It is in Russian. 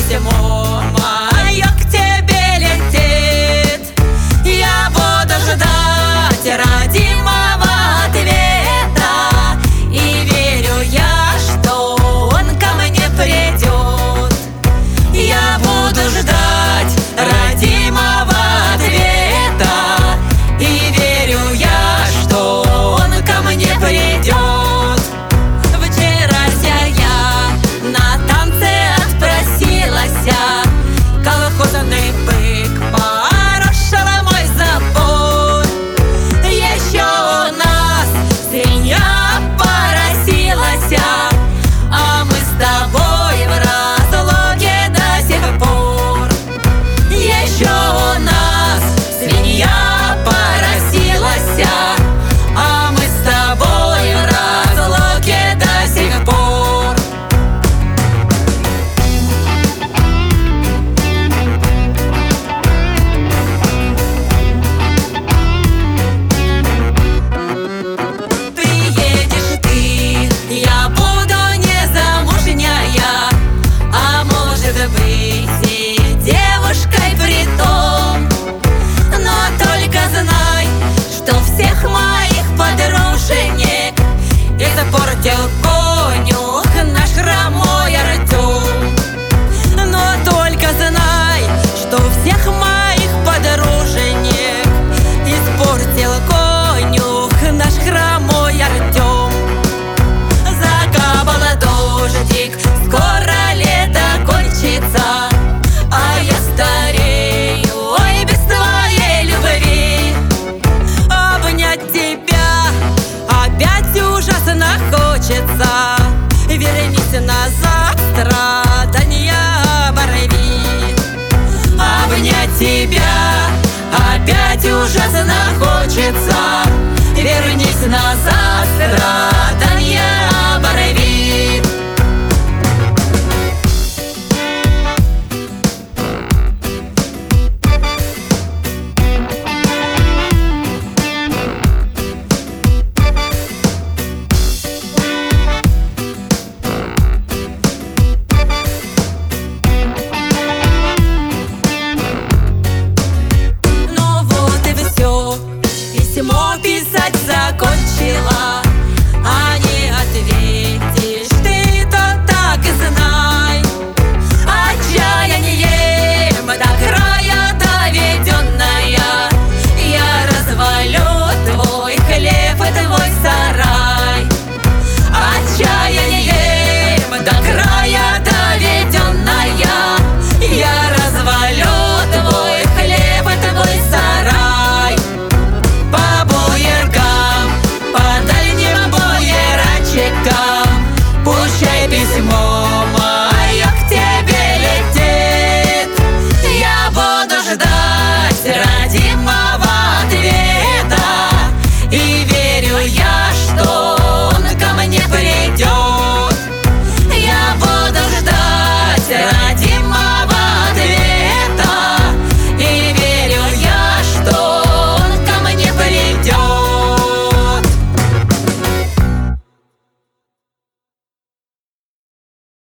письмо мое к тебе летит. Я буду ждать родимого ответа, и верю я, что он ко мне придет. Я буду ждать родимого ответа, и верю я, что он ко мне придет. Вчера я на танцы отпросилась, колхозный бык порошила мой забор. Еще у нас свинья поросилась, а мы с тобой в разлуке до сих пор. Еще у нас свинья поросилась, а мы с тобой в разлуке до сих пор. Приедешь ты, я буду незамужняя, а может быть и девушкой притом. Но только знай, что всех моих подруженек испортил конюх наш хромой Артем. Но только знай, что всех моих подруженек испортил конюх наш хромой Артем. Закапал дождик, скоро лето кончится, а я старею, ой, без твоей любви. Обнять тебя опять ужасно хочется. Вернись назад, страдания оборви. Обнять тебя опять ужасно хочется. Вернись назад, страдания